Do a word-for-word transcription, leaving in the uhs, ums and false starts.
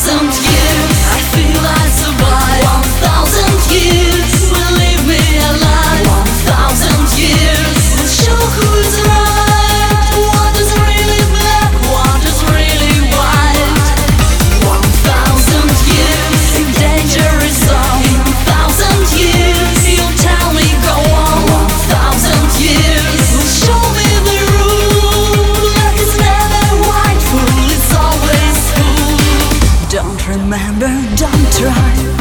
thousand years, I feel I survive. One thousand years will leave me alive. One thousand years will show who's right. What is really black, what is really white. One thousand years in dangerous zone. In a thousand years you'll tell me go on. One thousand years will show me the rule. Black is never white, fool, it's always fool. Don't remember, don't try.